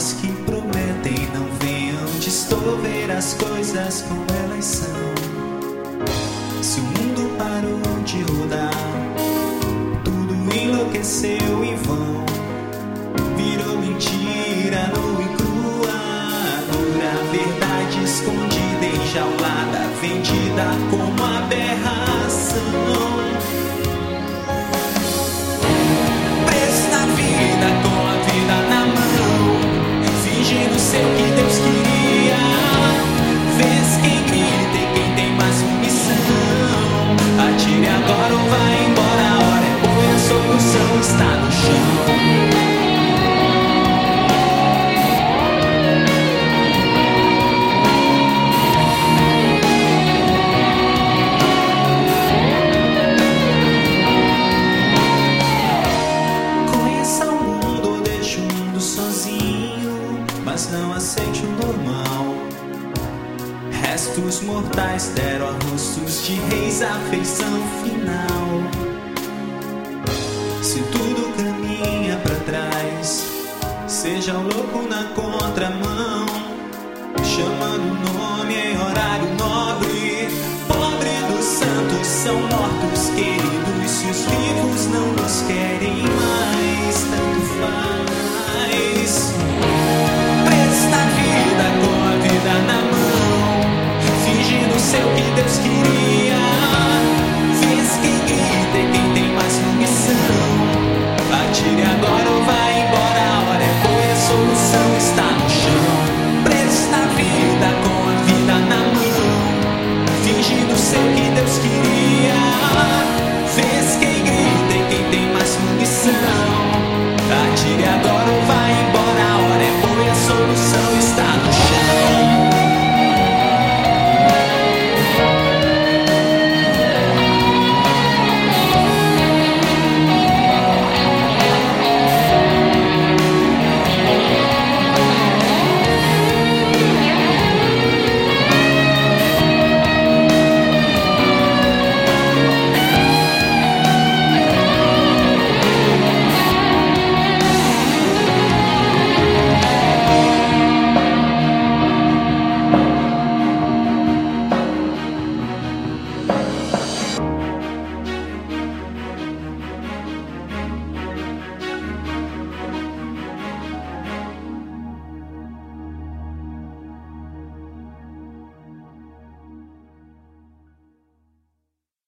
os que prometem não venham distorcer as coisas como elas são. Se o mundo parou de rodar, tudo enlouqueceu em vão. Virou mentira nua e crua, dura verdade escondida, enjaulada, vendida como aberração. Preso na vida, com a vida na mão, fingindo ser o que Deus queria. Vês quem grita e quem tem mais missão. Atire agora ou vai embora, a hora é boa e a solução está no chão. Mas não aceite o normal. Restos mortais deram a rostos de reis a feição final. Se tudo caminha pra trás, seja o louco na contramão, chamando o nome em horário nobre. Pobre dos santos são mortos queridos, se os vivos não nos querem mais, tanto faz. Na vida, com a vida na mão, fingindo ser o que Deus queria. Fiz quem grita e quem tem mais missão. Atire agora ou vai embora, a hora é boa e a solução está